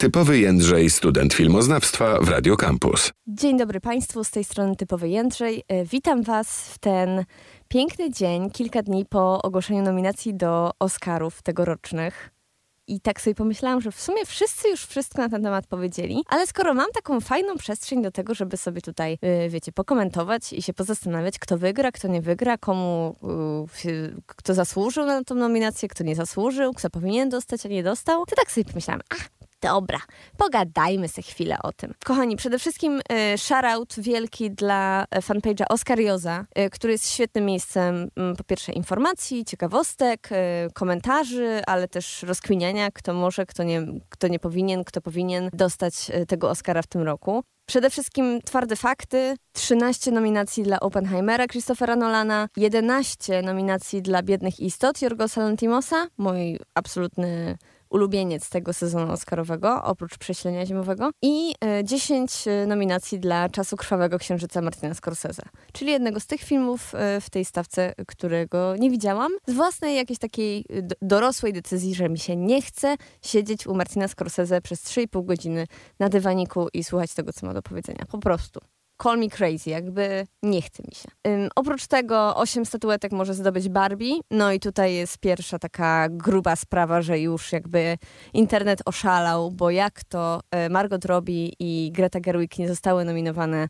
Typowy Jędrzej, student filmoznawstwa w Radio Campus. Dzień dobry Państwu, z tej strony Typowy Jędrzej. Witam Was w ten piękny dzień, kilka dni po ogłoszeniu nominacji do Oscarów tegorocznych. I tak sobie pomyślałam, że w sumie wszyscy już wszystko na ten temat powiedzieli, ale skoro mam taką fajną przestrzeń do tego, żeby sobie tutaj, pokomentować i się pozastanawiać, kto wygra, kto nie wygra, kto zasłużył na tą nominację, kto nie zasłużył, kto powinien dostać, a nie dostał, to tak sobie pomyślałam, dobra, pogadajmy sobie chwilę o tym. Kochani, przede wszystkim shoutout wielki dla fanpage'a Oscarioza, który jest świetnym miejscem po pierwsze informacji, ciekawostek, komentarzy, ale też rozkminiania, kto może, kto nie powinien, kto powinien dostać tego Oscara w tym roku. Przede wszystkim twarde fakty, 13 nominacji dla Oppenheimera Christophera Nolana, 11 nominacji dla Biednych Istot Jorgosa Lanthimosa, mój absolutny ulubieniec tego sezonu oscarowego, oprócz Prześlenia zimowego, i 10 nominacji dla Czasu krwawego księżyca Martina Scorsese, czyli jednego z tych filmów w tej stawce, którego nie widziałam, z własnej jakiejś takiej dorosłej decyzji, że mi się nie chce siedzieć u Martina Scorsese przez 3,5 godziny na dywaniku i słuchać tego, co ma do powiedzenia. Po prostu. Call me crazy, jakby nie chce mi się. Oprócz tego 8 statuetek może zdobyć Barbie. No i tutaj jest pierwsza taka gruba sprawa, że już jakby internet oszalał, bo jak to Margot Robbie i Greta Gerwig nie zostały nominowane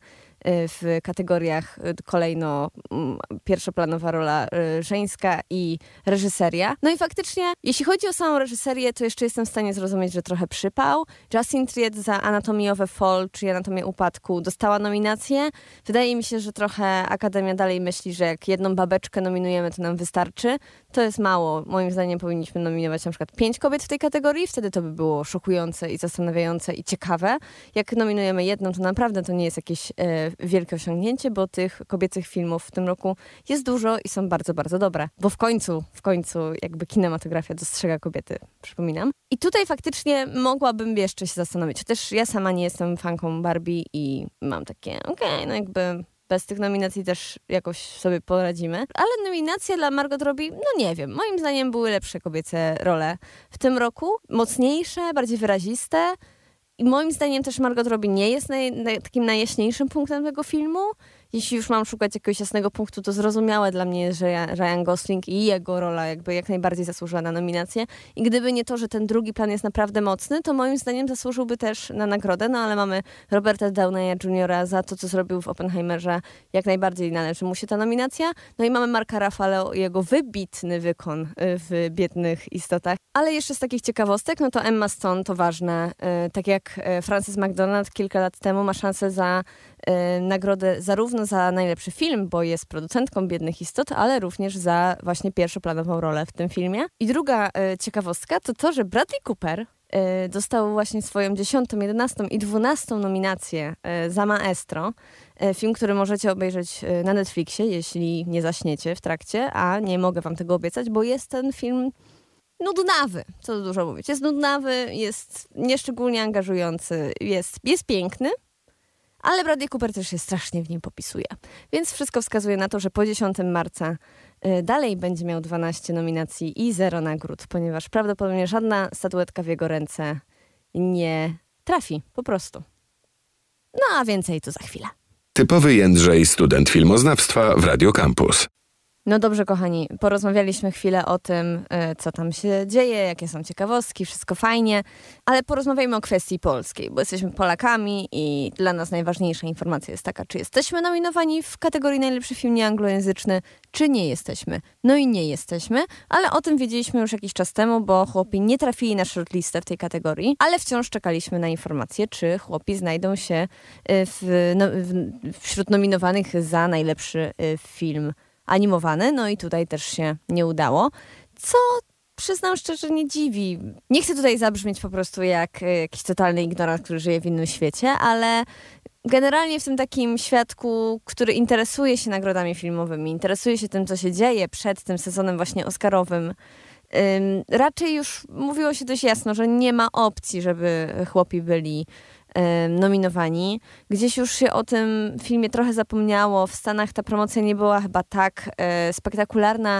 w kategoriach kolejno pierwszoplanowa rola żeńska i reżyseria. No i faktycznie, jeśli chodzi o samą reżyserię, to jeszcze jestem w stanie zrozumieć, że trochę przypał. Justine Triet za Anatomy of a Fall, czy Anatomię upadku, dostała nominację. Wydaje mi się, że trochę Akademia dalej myśli, że jak jedną babeczkę nominujemy, to nam wystarczy. To jest mało. Moim zdaniem powinniśmy nominować na przykład 5 kobiet w tej kategorii. Wtedy to by było szokujące i zastanawiające i ciekawe. Jak nominujemy jedną, to naprawdę to nie jest jakieś wielkie osiągnięcie, bo tych kobiecych filmów w tym roku jest dużo i są bardzo, bardzo dobre. Bo w końcu jakby kinematografia dostrzega kobiety, przypominam. I tutaj faktycznie mogłabym jeszcze się zastanowić. Chociaż ja sama nie jestem fanką Barbie i mam takie, no jakby bez tych nominacji też jakoś sobie poradzimy. Ale nominacja dla Margot Robbie, no nie wiem. Moim zdaniem były lepsze kobiece role w tym roku. Mocniejsze, bardziej wyraziste. I moim zdaniem też Margot Robbie nie jest takim najjaśniejszym punktem tego filmu. Jeśli już mam szukać jakiegoś jasnego punktu, to zrozumiałe dla mnie jest, że Ryan Gosling i jego rola jakby jak najbardziej zasłużyła na nominację. I gdyby nie to, że ten drugi plan jest naprawdę mocny, to moim zdaniem zasłużyłby też na nagrodę. No ale mamy Roberta Downeya Jr. za to, co zrobił w Oppenheimerze. Jak najbardziej należy mu się ta nominacja. No i mamy Marka Ruffalo i jego wybitny wykon w Biednych Istotach. Ale jeszcze z takich ciekawostek, no to Emma Stone to ważne. Tak jak Frances McDormand kilka lat temu ma szansę za nagrodę zarówno za najlepszy film, bo jest producentką Biednych Istot, ale również za właśnie pierwszoplanową rolę w tym filmie. I druga ciekawostka to to, że Bradley Cooper dostał właśnie swoją 10., 11. i 12. nominację za Maestro. Film, który możecie obejrzeć na Netflixie, jeśli nie zaśniecie w trakcie, a nie mogę wam tego obiecać, bo jest ten film nudnawy, co tu dużo mówić. Jest nudnawy, jest nieszczególnie angażujący, jest piękny, ale Bradley Cooper też się strasznie w nim popisuje. Więc wszystko wskazuje na to, że po 10 marca dalej będzie miał 12 nominacji i 0 nagród, ponieważ prawdopodobnie żadna statuetka w jego ręce nie trafi, po prostu. No a więcej to za chwilę. Typowy Jędrzej, student filmoznawstwa w Radio Campus. No dobrze, kochani, porozmawialiśmy chwilę o tym, co tam się dzieje, jakie są ciekawostki, wszystko fajnie, ale porozmawiajmy o kwestii polskiej, bo jesteśmy Polakami i dla nas najważniejsza informacja jest taka, czy jesteśmy nominowani w kategorii najlepszy film nieanglojęzyczny, czy nie jesteśmy. No i nie jesteśmy, ale o tym wiedzieliśmy już jakiś czas temu, bo chłopi nie trafili na shortlistę w tej kategorii, ale wciąż czekaliśmy na informację, czy chłopi znajdą się wśród nominowanych za najlepszy film animowany, no i tutaj też się nie udało, co przyznam szczerze nie dziwi. Nie chcę tutaj zabrzmieć po prostu jak jakiś totalny ignorant, który żyje w innym świecie, ale generalnie w tym takim świadku, który interesuje się nagrodami filmowymi, interesuje się tym, co się dzieje przed tym sezonem właśnie oscarowym, raczej już mówiło się dość jasno, że nie ma opcji, żeby chłopi byli nominowani. Gdzieś już się o tym filmie trochę zapomniało. W Stanach ta promocja nie była chyba tak spektakularna,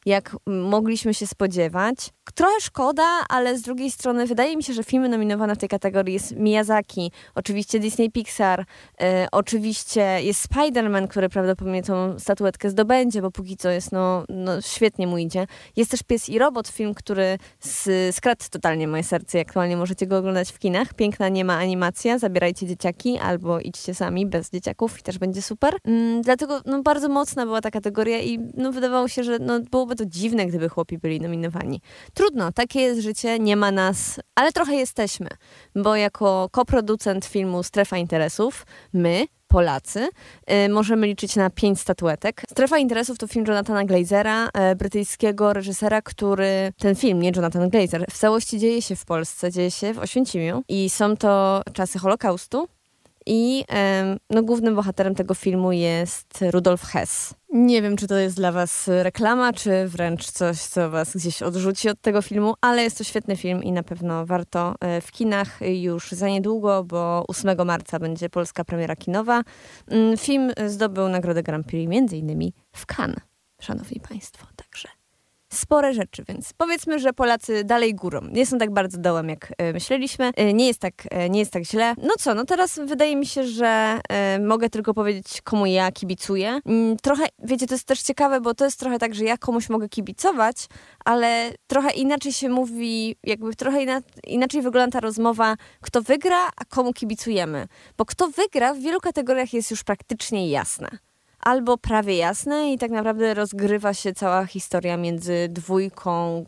jak mogliśmy się spodziewać. Trochę szkoda, ale z drugiej strony wydaje mi się, że filmy nominowane w tej kategorii jest Miyazaki, oczywiście Disney Pixar, oczywiście jest Spider-Man, który prawdopodobnie tą statuetkę zdobędzie, bo póki co jest, świetnie mu idzie. Jest też Pies i Robot, film, który skradł totalnie moje serce i aktualnie możecie go oglądać w kinach. Piękna, niema animacja, zabierajcie dzieciaki albo idźcie sami bez dzieciaków i też będzie super. Dlatego bardzo mocna była ta kategoria i wydawało się, że byłoby to dziwne, gdyby chłopi byli nominowani. Trudno, takie jest życie, nie ma nas, ale trochę jesteśmy, bo jako koproducent filmu Strefa Interesów, my, Polacy, możemy liczyć na 5 statuetek. Strefa Interesów to film Jonathana Glazera, brytyjskiego reżysera, ten film, nie Jonathan Glazer, w całości dzieje się w Polsce, dzieje się w Oświęcimiu i są to czasy Holokaustu. I głównym bohaterem tego filmu jest Rudolf Hess. Nie wiem, czy to jest dla was reklama, czy wręcz coś, co was gdzieś odrzuci od tego filmu, ale jest to świetny film i na pewno warto w kinach już za niedługo, bo 8 marca będzie polska premiera kinowa. Film zdobył nagrodę Grand Prix m.in. w Cannes, szanowni państwo, także spore rzeczy, więc powiedzmy, że Polacy dalej górą. Nie są tak bardzo dołem, jak myśleliśmy. Nie jest tak źle. Teraz wydaje mi się, że mogę tylko powiedzieć, komu ja kibicuję. Trochę, wiecie, to jest też ciekawe, bo to jest trochę tak, że ja komuś mogę kibicować, ale trochę inaczej się mówi, jakby trochę inaczej wygląda ta rozmowa, kto wygra, a komu kibicujemy. Bo kto wygra w wielu kategoriach jest już praktycznie jasne. Albo prawie jasne i tak naprawdę rozgrywa się cała historia między dwójką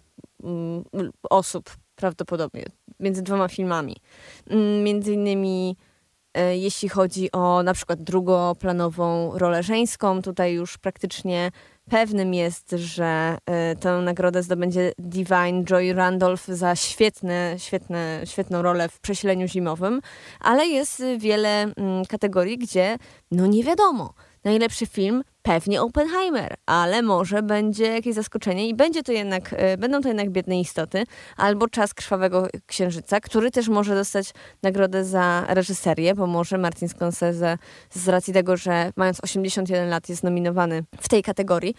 osób prawdopodobnie, między 2 filmami. Między innymi jeśli chodzi o na przykład drugoplanową rolę żeńską, tutaj już praktycznie pewnym jest, że tę nagrodę zdobędzie Da'Vine Joy Randolph za świetną rolę w Przesileniu zimowym, ale jest wiele kategorii, gdzie nie wiadomo. Najlepszy film pewnie Oppenheimer, ale może będzie jakieś zaskoczenie i będą to jednak Biedne istoty, albo Czas krwawego księżyca, który też może dostać nagrodę za reżyserię, bo może Martin Scorsese z racji tego, że mając 81 lat jest nominowany w tej kategorii,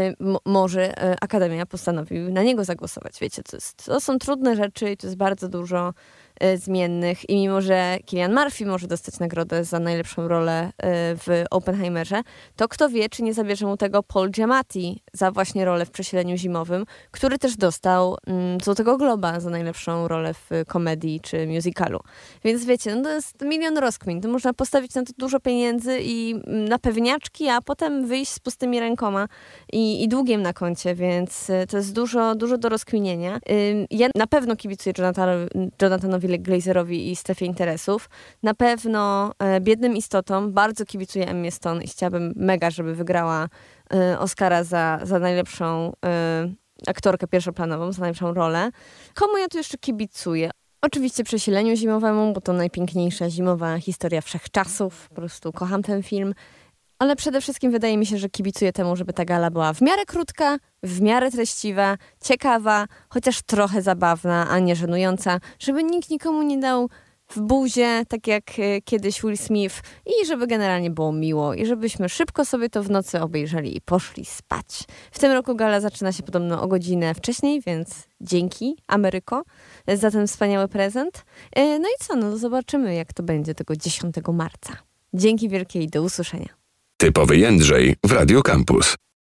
może Akademia postanowi na niego zagłosować. Wiecie, to są trudne rzeczy i to jest bardzo dużo zmiennych i mimo, że Cillian Murphy może dostać nagrodę za najlepszą rolę w Oppenheimerze, to kto wie, czy nie zabierze mu tego Paul Giamatti za właśnie rolę w Przesileniu zimowym, który też dostał Złotego Globa za najlepszą rolę w komedii czy musicalu. Więc wiecie, to jest milion rozkmin. To można postawić na to dużo pieniędzy i na pewniaczki, a potem wyjść z pustymi rękoma i długiem na koncie, więc to jest dużo do rozkminienia. Ja na pewno kibicuję Jonathanowi Glazerowi i Strefie Interesów. Na pewno Biednym istotom bardzo kibicuję Emmie Stone i chciałabym mega, żeby wygrała Oscara za najlepszą aktorkę pierwszoplanową, za najlepszą rolę. Komu ja tu jeszcze kibicuję? Oczywiście Przesileniu zimowemu, bo to najpiękniejsza zimowa historia wszechczasów. Po prostu kocham ten film. Ale przede wszystkim wydaje mi się, że kibicuję temu, żeby ta gala była w miarę krótka, w miarę treściwa, ciekawa, chociaż trochę zabawna, a nie żenująca, żeby nikt nikomu nie dał w buzie, tak jak kiedyś Will Smith, i żeby generalnie było miło i żebyśmy szybko sobie to w nocy obejrzeli i poszli spać. W tym roku gala zaczyna się podobno o godzinę wcześniej, więc dzięki Ameryko za ten wspaniały prezent. No i co, zobaczymy, jak to będzie tego 10 marca. Dzięki wielkie i do usłyszenia. Typowy Jędrzej w Radio Campus.